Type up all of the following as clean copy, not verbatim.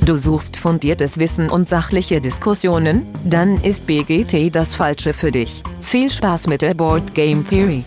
Du suchst fundiertes Wissen und sachliche Diskussionen? Dann ist BGT das Falsche für dich. Viel Spaß mit der Board Game Theory.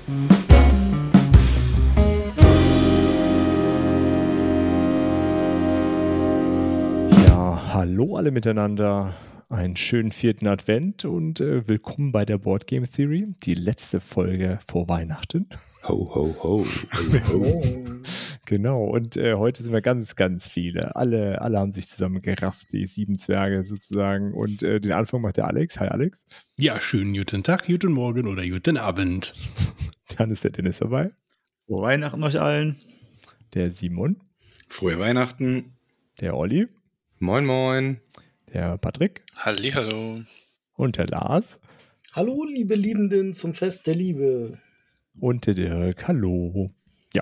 Ja, hallo alle miteinander. Einen schönen 4. Advent und willkommen bei der Board Game Theory. Die letzte Folge vor Weihnachten. Ho, ho, ho. Ho, ho. Genau, und heute sind wir ganz, ganz viele. Alle haben sich zusammengerafft, die 7 Zwerge sozusagen. Und den Anfang macht der Alex. Hi Alex. Ja, schönen guten Tag, guten Morgen oder guten Abend. Dann ist der Dennis dabei. Frohe Weihnachten euch allen. Der Simon. Frohe Weihnachten. Der Olli. Moin, moin. Der Patrick. Hallihallo. Und der Lars. Hallo, liebe Liebenden zum Fest der Liebe. Und der Dirk. Hallo. Ja.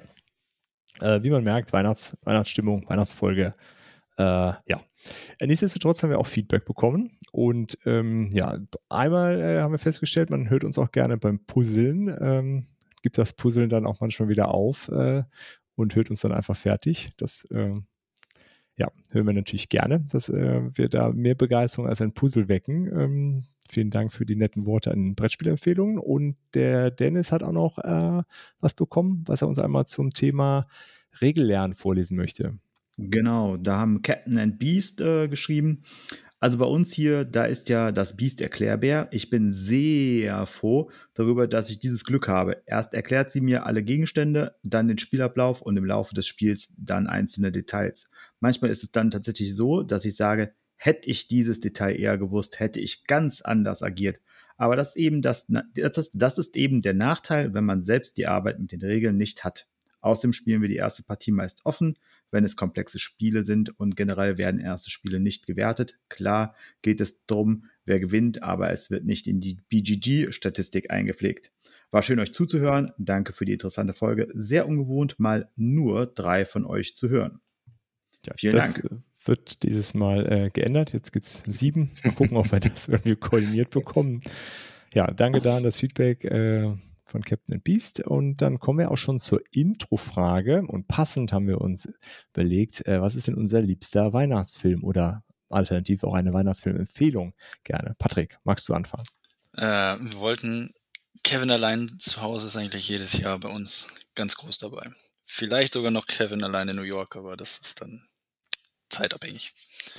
Wie man merkt, Weihnachtsstimmung, Weihnachtsfolge. Ja. Nichtsdestotrotz haben wir auch Feedback bekommen. Und ja, einmal haben wir festgestellt, man hört uns auch gerne beim Puzzeln. Gibt das Puzzeln dann auch manchmal wieder auf und hört uns dann einfach fertig. Das ja, hören wir natürlich gerne, dass wir da mehr Begeisterung als ein Puzzle wecken. Vielen Dank für die netten Worte an den Brettspielempfehlungen. Und der Dennis hat auch noch was bekommen, was er uns einmal zum Thema Regellernen vorlesen möchte. Genau, da haben Captain and Beast geschrieben. Also bei uns hier, da ist ja das Biest Erklärbär. Ich bin sehr froh darüber, dass ich dieses Glück habe. Erst erklärt sie mir alle Gegenstände, dann den Spielablauf und im Laufe des Spiels dann einzelne Details. Manchmal ist es dann tatsächlich so, dass ich sage, hätte ich dieses Detail eher gewusst, hätte ich ganz anders agiert. Aber das ist eben das ist eben der Nachteil, wenn man selbst die Arbeit mit den Regeln nicht hat. Außerdem spielen wir die erste Partie meist offen, wenn es komplexe Spiele sind und generell werden erste Spiele nicht gewertet. Klar geht es darum, wer gewinnt, aber es wird nicht in die BGG-Statistik eingepflegt. War schön, euch zuzuhören. Danke für die interessante Folge. Sehr ungewohnt, mal nur 3 von euch zu hören. Ja, vielen Dank. Wird dieses Mal geändert. Jetzt gibt es 7. Mal gucken, ob wir das irgendwie koordiniert bekommen. Ja, danke da an das Feedback von Captain and Beast. Und dann kommen wir auch schon zur Intro-Frage. Und passend haben wir uns überlegt, was ist denn unser liebster Weihnachtsfilm oder alternativ auch eine Weihnachtsfilmempfehlung gerne. Patrick, magst du anfangen? Wir wollten, Kevin allein zu Hause ist eigentlich jedes Jahr bei uns ganz groß dabei. Vielleicht sogar noch Kevin allein in New York, aber das ist dann zeitabhängig.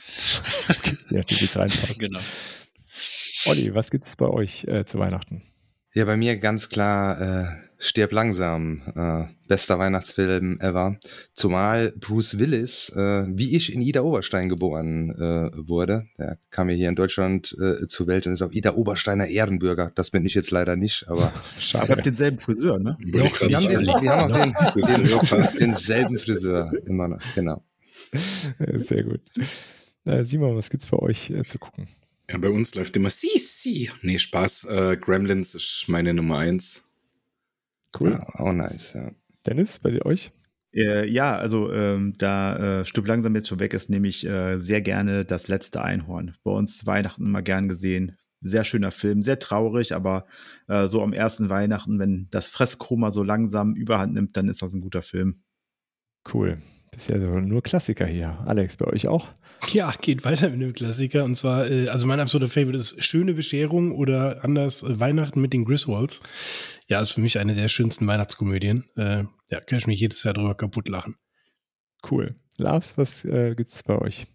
Ja, du bist reinpassen. Genau. Olli, was gibt es bei euch zu Weihnachten? Ja, bei mir ganz klar Stirb langsam, bester Weihnachtsfilm ever. Zumal Bruce Willis, wie ich in Ida Oberstein geboren wurde, der kam ja hier in Deutschland zur Welt und ist auch Ida Obersteiner Ehrenbürger. Das bin ich jetzt leider nicht, aber Ihr habt denselben Friseur, ne? wir haben auch denselben Friseur immer noch, genau. Sehr gut. Simon, was gibt's bei euch zu gucken? Ja, bei uns läuft immer Sisi. Nee, Spaß. Gremlins ist meine Nummer 1. Cool. Ja, oh, nice, ja. Dennis, bei euch? Ja, also da Stück langsam jetzt schon weg ist, nehme ich sehr gerne Das letzte Einhorn. Bei uns Weihnachten immer gern gesehen. Sehr schöner Film, sehr traurig, aber so am ersten Weihnachten, wenn das Fresskoma so langsam Überhand nimmt, dann ist das ein guter Film. Cool. Bisher nur Klassiker hier. Alex, bei euch auch? Ja, geht weiter mit einem Klassiker. Und zwar, also mein absoluter Favorite ist Schöne Bescherung oder anders Weihnachten mit den Griswolds. Ja, ist für mich eine der schönsten Weihnachtskomödien. Ja, kann ich mich jedes Jahr drüber kaputt lachen. Cool. Lars, was gibt's bei euch?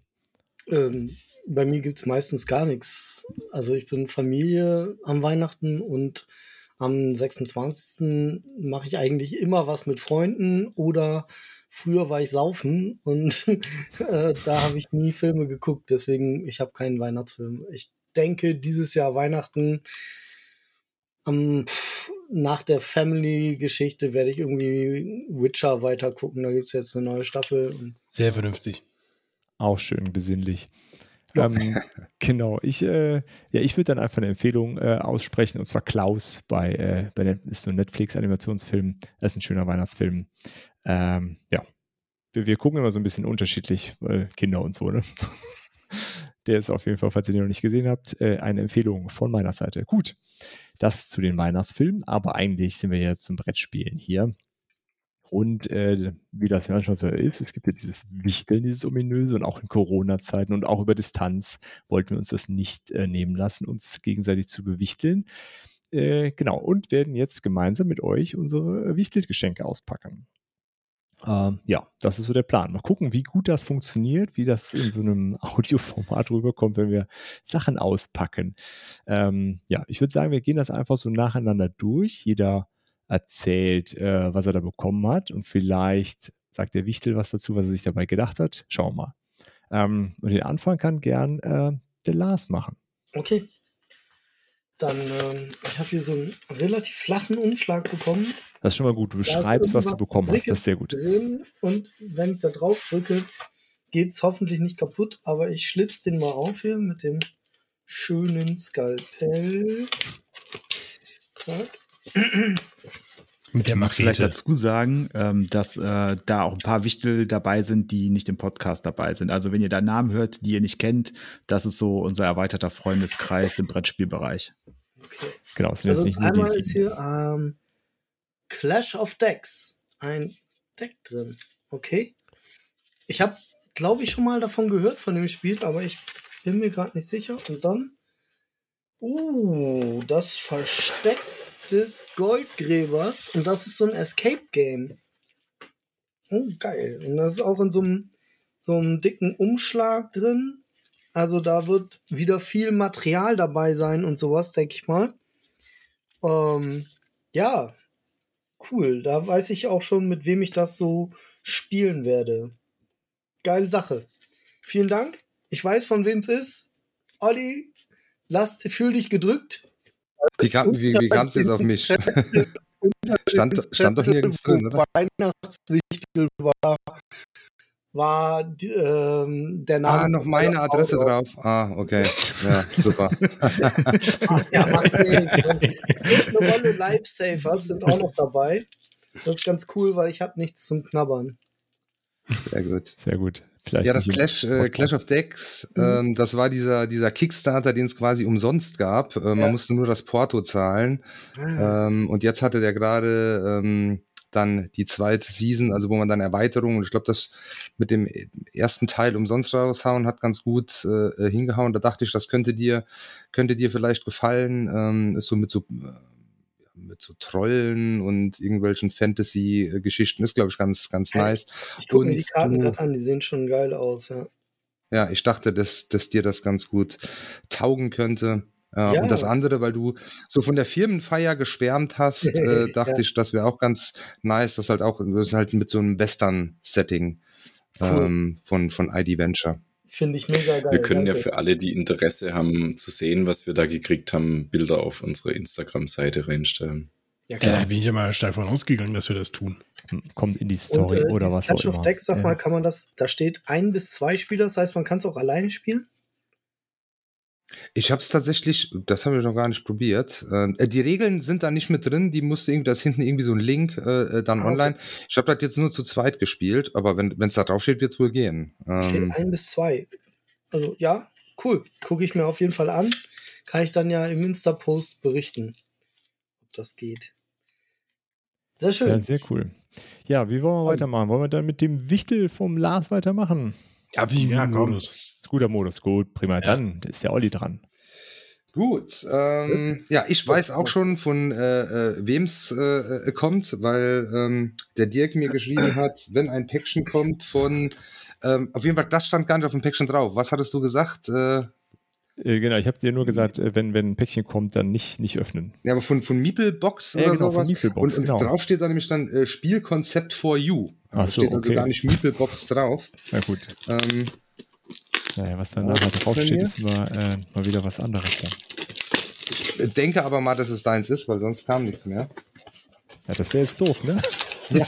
Bei mir gibt's meistens gar nichts. Also ich bin Familie am Weihnachten und am 26. mache ich eigentlich immer was mit Freunden oder früher war ich saufen und da habe ich nie Filme geguckt, deswegen ich habe keinen Weihnachtsfilm. Ich denke, dieses Jahr Weihnachten nach der Family-Geschichte werde ich irgendwie Witcher weiter gucken. Da gibt es jetzt eine neue Staffel. Sehr vernünftig. Auch schön besinnlich. Ja. Genau, ich würde dann einfach eine Empfehlung aussprechen, und zwar Klaus bei ist so ein Netflix-Animationsfilm. Das ist ein schöner Weihnachtsfilm. Ja, wir gucken immer so ein bisschen unterschiedlich, weil Kinder und so, ne? Der ist auf jeden Fall, falls ihr den noch nicht gesehen habt, eine Empfehlung von meiner Seite. Gut, das zu den Weihnachtsfilmen, aber eigentlich sind wir ja zum Brettspielen hier. Und wie das manchmal so ist, es gibt ja dieses Wichteln, dieses Ominöse, und auch in Corona-Zeiten und auch über Distanz wollten wir uns das nicht nehmen lassen, uns gegenseitig zu bewichteln. Genau, und werden jetzt gemeinsam mit euch unsere Wichtelgeschenke auspacken. Ja, das ist so der Plan. Mal gucken, wie gut das funktioniert, wie das in so einem Audioformat rüberkommt, wenn wir Sachen auspacken. Ja, ich würde sagen, wir gehen das einfach so nacheinander durch. Jeder erzählt, was er da bekommen hat, und vielleicht sagt der Wichtel was dazu, was er sich dabei gedacht hat. Schauen wir mal. Und den Anfang kann gern der Lars machen. Okay. Dann, ich habe hier so einen relativ flachen Umschlag bekommen. Das ist schon mal gut. Du Da ist beschreibst, was du irgendwas bekommen hast. Das ist sehr gut. drin, und wenn ich da drauf drücke, geht es hoffentlich nicht kaputt, aber ich schlitze den mal auf hier mit dem schönen Skalpell. Zack. Mit der Ich muss vielleicht Machete. dazu sagen, dass da auch ein paar Wichtel dabei sind, die nicht im Podcast dabei sind. Also wenn ihr da Namen hört, die ihr nicht kennt, das ist so unser erweiterter Freundeskreis im Brettspielbereich. Okay. Genau, es sind Also jetzt nicht nur einmal die ist 7. hier Clash of Decks ein Deck drin. Okay. Ich habe, glaube ich, schon mal davon gehört, von dem Spiel, aber ich bin mir gerade nicht sicher. Und dann das Versteck des Goldgräbers. Und das ist so ein Escape-Game. Oh, geil. Und das ist auch in so einem dicken Umschlag drin. Also da wird wieder viel Material dabei sein und sowas, denke ich mal. Ja, cool. Da weiß ich auch schon, mit wem ich das so spielen werde. Geile Sache. Vielen Dank. Ich weiß, von wem es ist. Olli, fühl dich gedrückt. Wie kam es jetzt auf mich? Stand doch nirgends drin, oder? Weihnachtswichtel war der Name. Noch meine Adresse drauf. Okay. Ja, super. Ja, macht nichts. Eine Rolle Lifesavers sind auch noch dabei. Das ist ganz cool, weil ich habe nichts zum Knabbern. Sehr gut. Sehr gut. Vielleicht Ja, das nicht im Clash of Decks, das war dieser Kickstarter, den es quasi umsonst gab. Man musste nur das Porto zahlen. Und jetzt hatte der gerade dann die zweite Season, also wo man dann Erweiterungen, und ich glaube, das mit dem ersten Teil umsonst raushauen hat ganz gut hingehauen. Da dachte ich, das könnte dir vielleicht gefallen. Ist so mit so Trollen und irgendwelchen Fantasy-Geschichten. Ist, glaube ich, ganz, ganz nice. Ich gucke mir die Karten gerade an, die sehen schon geil aus, ja. Ja, ich dachte, dass dir das ganz gut taugen könnte. Ja. Und das andere, weil du so von der Firmenfeier geschwärmt hast, dachte ich, das wäre auch ganz nice. Das ist halt mit so einem Western-Setting von ID Venture. Finde ich mega geil. Wir können ja für alle, die Interesse haben, zu sehen, was wir da gekriegt haben, Bilder auf unsere Instagram-Seite reinstellen. Ja, klar. Da bin ich ja mal stark von ausgegangen, dass wir das tun. Kommt in die Story Und, oder was auch Clash of immer. Decks, sag mal, kann man das, da steht 1 bis 2 Spieler, das heißt, man kann es auch alleine spielen? Ich habe es tatsächlich, das haben wir noch gar nicht probiert. Die Regeln sind da nicht mit drin, da ist hinten irgendwie so ein Link dann online. Okay. Ich habe das jetzt nur zu zweit gespielt, aber wenn es da drauf steht, wird es wohl gehen. Steht 1 bis 2. Also ja, cool. Gucke ich mir auf jeden Fall an. Kann ich dann ja im Insta-Post berichten, ob das geht. Sehr schön. Ja, sehr cool. Ja, wie wollen wir weitermachen? Wollen wir dann mit dem Wichtel vom Lars weitermachen? Ja, wie Ja, komm. Modus. Guter Modus, gut, prima. Ja. Dann ist der Olli dran. Gut, ja, ich weiß auch schon, von wem es kommt, weil der Dirk mir geschrieben hat, wenn ein Päckchen kommt von, auf jeden Fall, das stand gar nicht auf dem Päckchen drauf. Was hattest du gesagt? Genau, ich habe dir nur gesagt, wenn ein Päckchen kommt, dann nicht öffnen. Ja, aber von Meeplebox Ja, oder genau, sowas. von Meeplebox, und genau. drauf steht dann nämlich dann Spielkonzept for you. Ach so, steht also okay. gar nicht Meeplebox drauf. Na gut. Naja, was dann nachher draufsteht, ist immer mal wieder was anderes dann. Ich denke aber mal, dass es deins ist, weil sonst kam nichts mehr. Ja, das wäre jetzt doof, ne? Ja.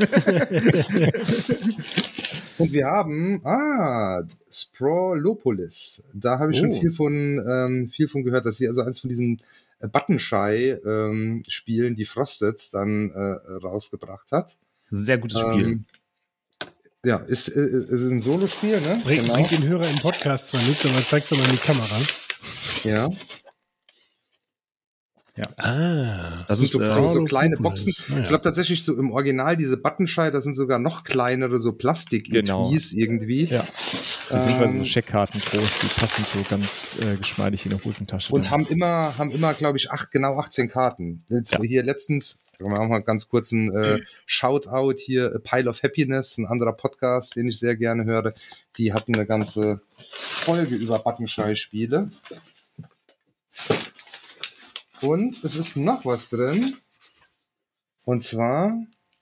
Und wir haben, Sprolopolis. Da habe ich schon viel von gehört, dass sie also eins von diesen Buttonshy-Spielen, die Frosted dann rausgebracht hat. Sehr gutes Spiel. Ja, ist ein Solospiel, ne? Bringt den Hörer im Podcast zwar mit, aber zeig's doch mal in die Kamera. Ja. Ah, Das sind so kleine cool. Boxen. Ja. Ich glaube tatsächlich so im Original, diese Buttonschei, das sind sogar noch kleinere, so Plastik-Etuis irgendwie. Ja. Beziehungsweise so Scheckkarten groß, die passen so ganz geschmeidig in der Hosentasche. Und haben immer, glaube ich, 18 Karten. Jetzt hier letztens, wir machen mal ganz kurz einen Shoutout hier, A Pile of Happiness, ein anderer Podcast, den ich sehr gerne höre. Die hatten eine ganze Folge über Buttonschei-Spiele. Und es ist noch was drin. Und zwar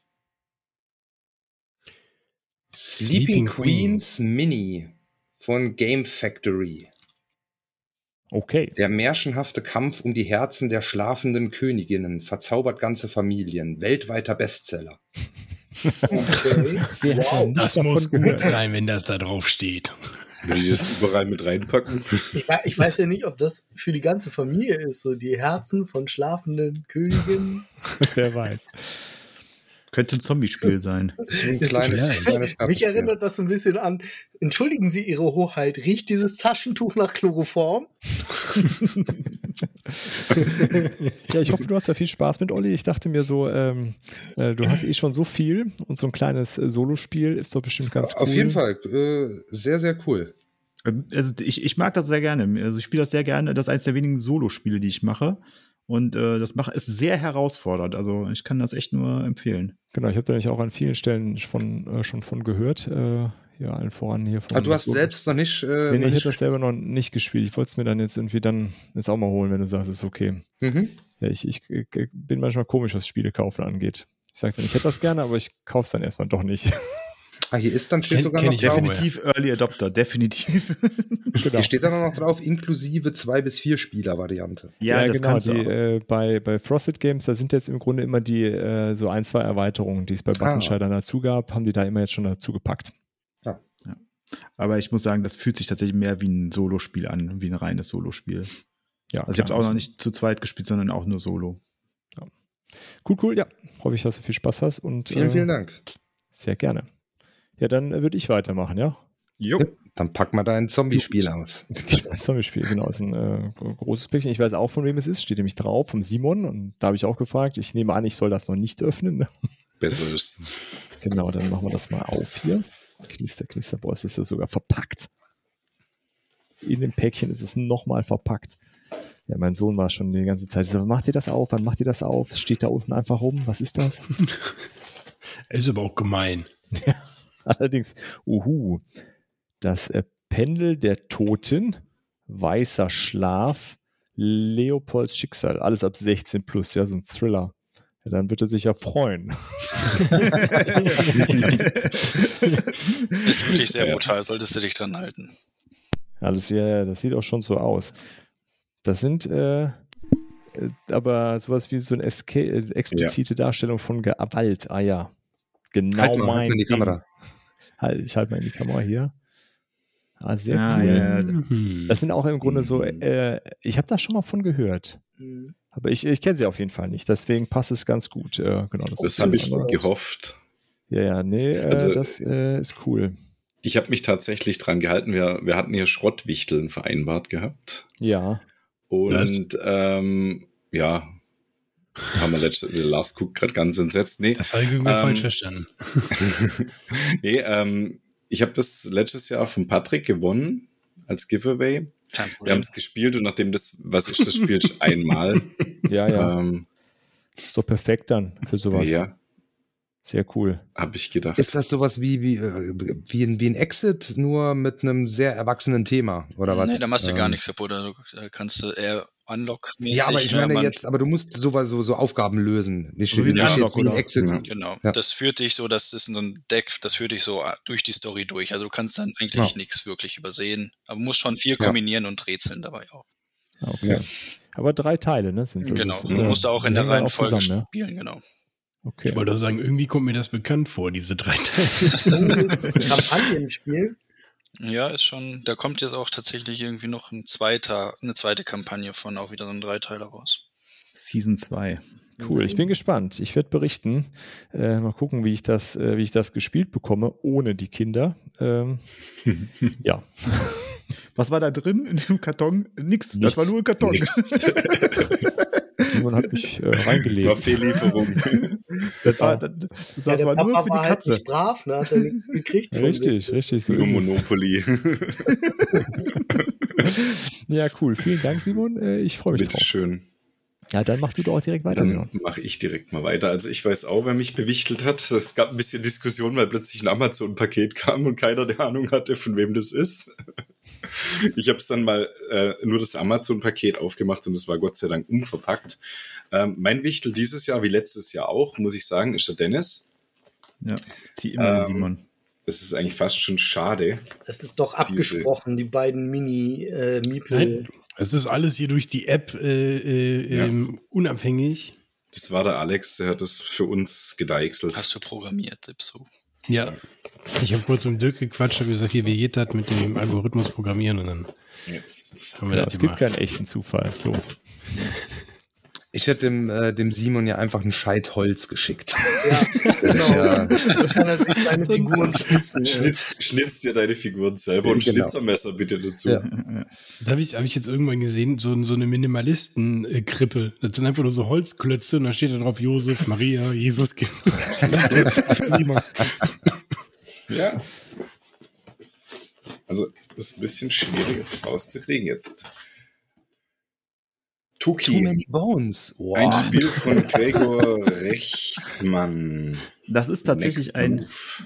Sleeping Queens Mini von Game Factory. Okay. Der märchenhafte Kampf um die Herzen der schlafenden Königinnen verzaubert ganze Familien. Weltweiter Bestseller. Okay. Wow. Das muss gut sein, wenn das da drauf steht. Würde ich das überall mit reinpacken? Ich weiß ja nicht, ob das für die ganze Familie ist, so die Herzen von schlafenden Königinnen. Wer weiß. Könnte ein Zombie-Spiel sein. So ein kleines Mich Kartenspiel. erinnert das so ein bisschen an, entschuldigen Sie, Ihre Hoheit, riecht dieses Taschentuch nach Chloroform? Ja, ich hoffe, du hast da viel Spaß mit, Olli. Ich dachte mir so, du hast eh schon so viel und so ein kleines Solospiel ist doch bestimmt ganz cool. Auf jeden Fall. Sehr, sehr cool. Also ich mag das sehr gerne. Also ich spiele das sehr gerne. Das ist eines der wenigen Solospiele, die ich mache. Und das ist sehr herausfordernd. Also ich kann das echt nur empfehlen. Genau, ich habe da nämlich auch an vielen Stellen schon von gehört. Ja, allen voran hier von. Aber du hast selbst noch nicht. Nee, ich habe das selber noch nicht gespielt. Ich wollte es mir dann jetzt irgendwie jetzt auch mal holen, wenn du sagst, ist okay. Mhm. Ja, ich bin manchmal komisch, was Spiele kaufen angeht. Ich sage dann, ich hätte das gerne, aber ich kaufe es dann erstmal doch nicht. Ah, hier ist dann steht sogar kenn noch ich ja drauf. Definitiv Early Adopter, definitiv. Genau. Hier steht dann noch drauf, inklusive 2 bis 4 Spieler-Variante. Ja, das genau. kannst du auch. Bei Frosted Games, da sind jetzt im Grunde immer die so 1, 2 Erweiterungen, die es bei Buttonschei dann dazu gab, haben die da immer jetzt schon dazu gepackt. Aber ich muss sagen, das fühlt sich tatsächlich mehr wie ein Solospiel an, wie ein reines Solospiel. Ja, Also ich habe es auch noch nicht zu zweit gespielt, sondern auch nur Solo. Ja. Cool, ja. Hoffe ich, dass du viel Spaß hast und Vielen Dank. sehr gerne. Ja, dann würde ich weitermachen, ja. Jo. Dann pack mal dein Zombie-Spiel aus. Ein Zombie-Spiel, genau. Ist ein großes Päckchen. Ich weiß auch, von wem es ist. Steht nämlich drauf, vom Simon. Und da habe ich auch gefragt. Ich nehme an, ich soll das noch nicht öffnen. Besser ist. Genau, dann machen wir das mal auf hier. Knister, boah, es ist ja sogar verpackt. In dem Päckchen ist es nochmal verpackt. Ja, mein Sohn war schon die ganze Zeit so, macht ihr das auf? Wann macht ihr das auf? Steht da unten einfach rum. Was ist das? Ist aber auch gemein. Ja, allerdings, das Pendel der Toten, weißer Schlaf, Leopolds Schicksal, alles ab 16 plus, ja, so ein Thriller. Ja, dann wird er sich ja freuen. Ist wirklich sehr brutal, solltest du dich dran halten. Das sieht auch schon so aus. Das sind aber sowas wie so eine explizite Darstellung von Gewalt. Ah ja, genau Halt mal in die Ding. Kamera. Ich halte mal in die Kamera hier. Ah, sehr Ah, cool. ja. Das sind auch im Grunde so, ich habe da schon mal von gehört. Aber ich kenne sie auf jeden Fall nicht, deswegen passt es ganz gut. Genau, Das habe ich gehofft. Ja, nee, Also, das ist cool. Ich habe mich tatsächlich dran gehalten. Wir hatten hier Schrottwichteln vereinbart gehabt. Ja. Und ja, haben wir der Lars guckt gerade ganz entsetzt. Nee, Das habe ich irgendwie falsch verstanden. nee, ich habe das letztes Jahr von Patrick gewonnen als Giveaway. Kein Wir Problem. haben es gespielt und nachdem was ist das Spiel? Einmal. Ja. Ist doch perfekt dann für sowas. Ja, Sehr cool. habe ich gedacht. Ist das sowas wie ein Exit, nur mit einem sehr erwachsenen Thema, oder was? Nee, da machst du gar nichts kaputt. Da kannst du eher Unlock-mäßig. Ja, aber ich meine man- jetzt, aber du musst so Aufgaben lösen. Nicht So wie ein nicht Unlock, jetzt wie ein oder? Exit. Ja. Genau. Ja. Das führt dich so, das ist so ein Deck, das führt dich so durch die Story durch. Also du kannst dann eigentlich Ja. nichts wirklich übersehen. Aber musst schon viel kombinieren und rätseln dabei auch. Okay. Ja. Aber 3 Teile, ne? Sind's. Genau. Also, Du musst auch in der hängen dann auch Reihenfolge zusammen, spielen, genau. Okay. Ich wollte auch sagen, irgendwie kommt mir das bekannt vor, diese 3 Teile. Kampagnenspiel. Ja, ist schon, da kommt jetzt auch tatsächlich irgendwie noch eine zweite Kampagne von auch wieder so ein 3-Teiler raus. Season 2. Cool, ich bin gespannt. Ich werde berichten. Mal gucken, wie ich das gespielt bekomme, ohne die Kinder. Ja. Was war da drin in dem Karton? Nix. Das war nur ein Karton. Nix. Sind Simon hat mich reingelegt. Auf die Lieferung. Das war der nur Papa für die war halt Katze. nicht brav, ne? Hat er nichts gekriegt von mir. Richtig, so Nur ist es. Monopoly. Ja, cool. Vielen Dank, Simon. Ich freue mich drauf. Bitteschön. Ja, dann mach du doch auch direkt weiter, Dann Simon. mache ich direkt mal weiter. Also ich weiß auch, wer mich bewichtelt hat. Es gab ein bisschen Diskussion, weil plötzlich ein Amazon-Paket kam und keiner der Ahnung hatte, von wem das ist. Ich habe es dann mal nur das Amazon-Paket aufgemacht und es war Gott sei Dank unverpackt. Mein Wichtel dieses Jahr, wie letztes Jahr auch, muss ich sagen, ist der Dennis. Ja, ich ziehe immer den Simon. Das ist eigentlich fast schon schade. Das ist doch abgesprochen, die beiden Miepel. Nein, es ist alles hier durch die App unabhängig. Das war der Alex, der hat das für uns gedeichselt. Hast du programmiert, Ipso? Ja. Ich habe kurz mit Dirk gequatscht, habe gesagt, hier, wie geht das mit dem Algorithmus programmieren? Und dann Jetzt. haben wir Ja, das es gibt gemacht. keinen echten Zufall. So. Ich hätte dem Simon ja einfach ein Scheit Holz geschickt. Ja, genau. Ja. Da kann er sich seine Figuren schnitzen. Schnitz dir deine Figuren selber und Genau. Schnitzermesser bitte dazu. Ja. Da habe ich jetzt irgendwann gesehen, so eine Minimalisten-Krippe. Das sind einfach nur so Holzklötze und da steht da drauf Josef, Maria, Jesus. Für Simon. Ja. Also, ist ein bisschen schwieriger, das rauszukriegen jetzt. Too Tuki. Many Bones. Wow. Ein Spiel von Gregor Rechtmann. Das ist tatsächlich Next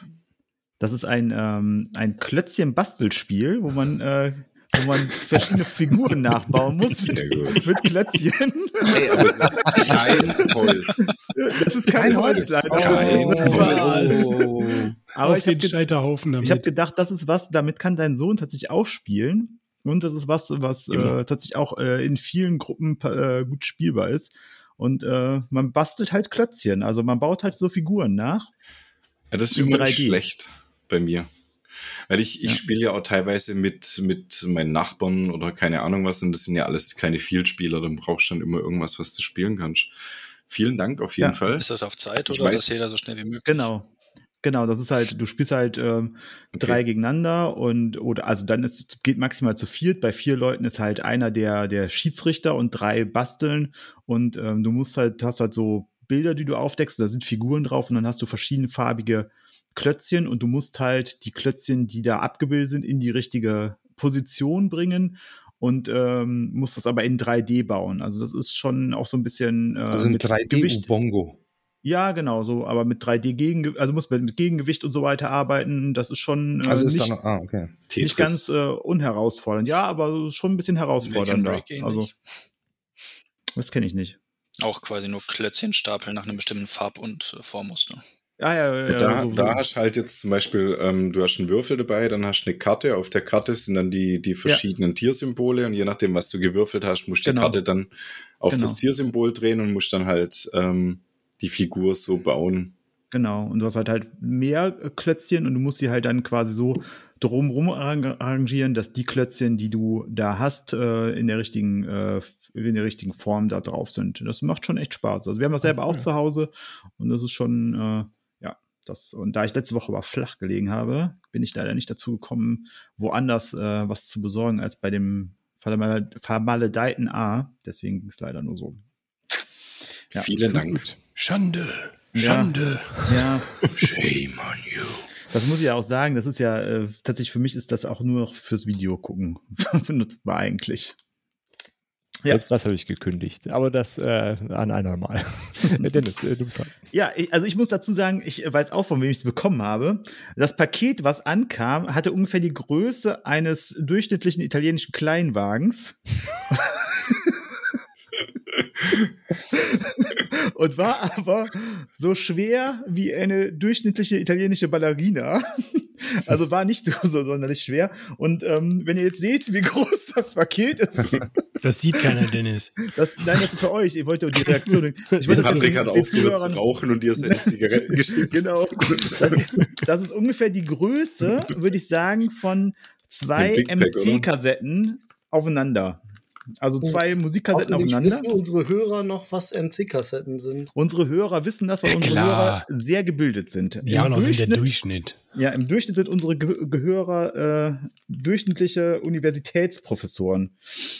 ein Klötzchen-Bastelspiel, wo man verschiedene Figuren nachbauen muss Sehr gut. mit Klötzchen. Hey, aber es ist kein Holz. Das ist kein Holz, leider. Kein Was? Holz. Aber Auf ich habe den Scheiterhaufen damit. Ich habe gedacht, das ist was, damit kann dein Sohn tatsächlich auch spielen. Und das ist was tatsächlich auch in vielen Gruppen gut spielbar ist. Und man bastelt halt Klötzchen. Also man baut halt so Figuren nach. Ja, das ist In immer nicht 3D. schlecht bei mir. Weil ich spiele ja auch teilweise mit meinen Nachbarn oder keine Ahnung was, und das sind ja alles keine Vielspieler, dann brauchst du dann immer irgendwas, was du spielen kannst. Vielen Dank auf jeden Ja. Fall. Ist das auf Zeit Ich oder weiß- ist jeder so schnell wie möglich? Genau, das ist halt, du spielst halt 3 gegeneinander also dann geht maximal zu 4. Bei 4 Leuten ist halt einer der Schiedsrichter und 3 basteln und hast halt so Bilder, die du aufdeckst, da sind Figuren drauf und dann hast du verschiedenfarbige Klötzchen und du musst halt die Klötzchen, die da abgebildet sind, in die richtige Position bringen und musst das aber in 3D bauen. Also das ist schon auch so ein bisschen Also ein mit Gewicht. 3D-Bongo. Ja, genau, so, aber mit 3D also muss man mit Gegengewicht und so weiter arbeiten. Das ist schon Also ist nicht, da noch, okay. nicht ganz unherausfordernd. Ja, aber schon ein bisschen herausfordernder. Break ähnlich. Also, das kenne ich nicht. Auch quasi nur Klötzchen stapeln nach einem bestimmten Farb- und Formmuster. Ja. Da hast du halt jetzt zum Beispiel, du hast einen Würfel dabei, dann hast du eine Karte. Auf der Karte sind dann die verschiedenen Tiersymbole und je nachdem, was du gewürfelt hast, musst du die Karte dann auf das Tiersymbol drehen und musst dann halt die Figur so bauen. Genau, und du hast halt mehr Klötzchen und du musst sie halt dann quasi so drumrum arrangieren, dass die Klötzchen, die du da hast, in der richtigen Form da drauf sind. Das macht schon echt Spaß. Also wir haben das selber auch zu Hause und das ist schon, und da ich letzte Woche aber flach gelegen habe, bin ich leider nicht dazu gekommen, woanders was zu besorgen als bei dem vermaledeiten A. Deswegen ging es leider nur so. Ja. Vielen Dank. Schande. Ja. Shame on you. Das muss ich ja auch sagen, das ist ja tatsächlich für mich ist das auch nur noch fürs Video gucken benutzbar eigentlich. Ja. Selbst das habe ich gekündigt. Aber das an einer Mal. Dennis, du bist dran. Ja, ich muss dazu sagen, ich weiß auch, von wem ich es bekommen habe. Das Paket, was ankam, hatte ungefähr die Größe eines durchschnittlichen italienischen Kleinwagens. Und war aber so schwer wie eine durchschnittliche italienische Ballerina. Also war nicht so sonderlich schwer. Und wenn ihr jetzt seht, wie groß das Paket ist. Das sieht keiner, Dennis. Das ist für euch. Ihr wollt ja die Reaktion. Ich wollte Patrick hat den aufgehört zu Zuhörern- rauchen und dir seine Zigaretten geschickt. Genau. Das ist ungefähr die Größe, würde ich sagen, von 2 Ein Big Pack, oder? MC-Kassetten aufeinander. Also 2 Musikkassetten Hoffentlich aufeinander. wissen unsere Hörer noch, was MC-Kassetten sind. Unsere Hörer wissen das, weil unsere Klar. Hörer sehr gebildet sind. Ja, Im noch der Durchschnitt, Durchschnitt. ja, im Durchschnitt sind unsere Gehörer durchschnittliche Universitätsprofessoren.